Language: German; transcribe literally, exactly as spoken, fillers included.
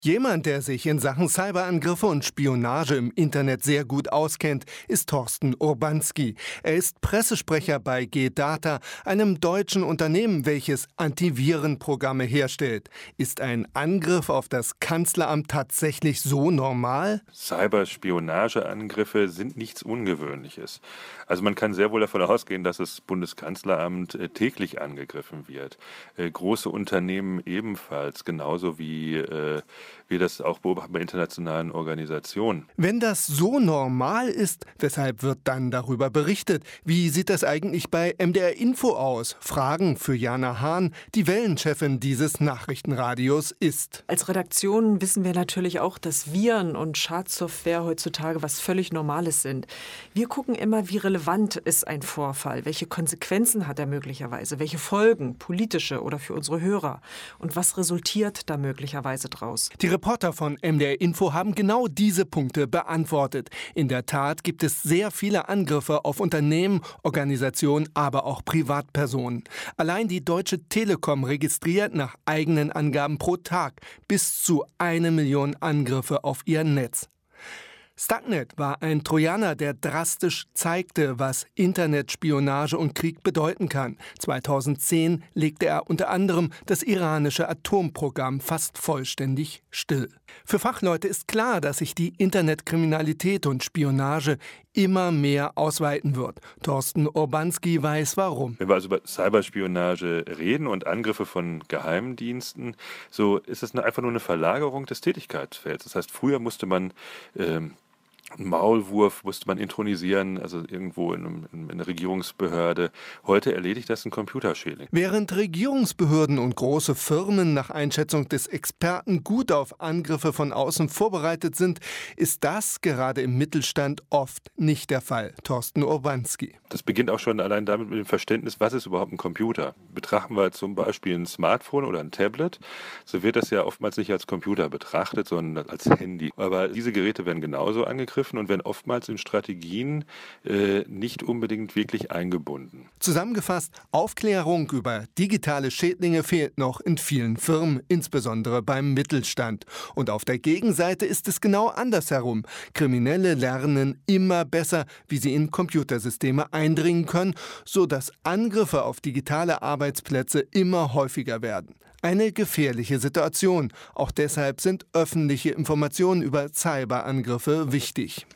Jemand, der sich in Sachen Cyberangriffe und Spionage im Internet sehr gut auskennt, ist Thorsten Urbanski. Er ist Pressesprecher bei G-Data, einem deutschen Unternehmen, welches Antivirenprogramme herstellt. Ist ein Angriff auf das Kanzleramt tatsächlich so normal? Cyberspionageangriffe sind nichts Ungewöhnliches. Also man kann sehr wohl davon ausgehen, dass das Bundeskanzleramt äh, täglich angegriffen wird. Äh, große Unternehmen ebenfalls, genauso wie äh, wir das auch beobachten bei internationalen Organisationen. Wenn das so normal ist, weshalb wird dann darüber berichtet? Wie sieht das eigentlich bei M D R Info aus? Fragen für Jana Hahn, die Wellenchefin dieses Nachrichtenradios ist. Als Redaktion wissen wir natürlich auch, dass Viren und Schadsoftware heutzutage was völlig Normales sind. Wir gucken immer, wie relevant ist ein Vorfall, welche Konsequenzen hat er möglicherweise, welche Folgen, politische oder für unsere Hörer und was resultiert da möglicherweise draus. Die Reporter von M D R Info haben genau diese Punkte beantwortet. In der Tat gibt es sehr viele Angriffe auf Unternehmen, Organisationen, aber auch Privatpersonen. Allein die Deutsche Telekom registriert nach eigenen Angaben pro Tag bis zu eine Million Angriffe auf ihr Netz. Stuxnet war ein Trojaner, der drastisch zeigte, was Internetspionage und Krieg bedeuten kann. zweitausendzehn legte er unter anderem das iranische Atomprogramm fast vollständig still. Für Fachleute ist klar, dass sich die Internetkriminalität und Spionage immer mehr ausweiten wird. Thorsten Urbanski weiß warum. Wenn wir also über Cyberspionage reden und Angriffe von Geheimdiensten, so ist es einfach nur eine Verlagerung des Tätigkeitsfelds. Das heißt, früher musste man ähm, einen Maulwurf musste man intronisieren, also irgendwo in, einem, in einer Regierungsbehörde. Heute erledigt das ein Computerschädling. Während Regierungsbehörden und große Firmen nach Einschätzung des Experten gut auf Angriffe von außen vorbereitet sind, ist das gerade im Mittelstand oft nicht der Fall. Thorsten Urbanski. Das beginnt auch schon allein damit mit dem Verständnis, was ist überhaupt ein Computer? Betrachten wir zum Beispiel ein Smartphone oder ein Tablet, so wird das ja oftmals nicht als Computer betrachtet, sondern als Handy. Aber diese Geräte werden genauso angegriffen und werden oftmals in Strategien äh, nicht unbedingt wirklich eingebunden. Zusammengefasst, Aufklärung über digitale Schädlinge fehlt noch in vielen Firmen, insbesondere beim Mittelstand. Und auf der Gegenseite ist es genau andersherum. Kriminelle lernen immer besser, wie sie in Computersysteme eindringen können, sodass Angriffe auf digitale Arbeitsplätze immer häufiger werden. Eine gefährliche Situation. Auch deshalb sind öffentliche Informationen über Cyberangriffe wichtig.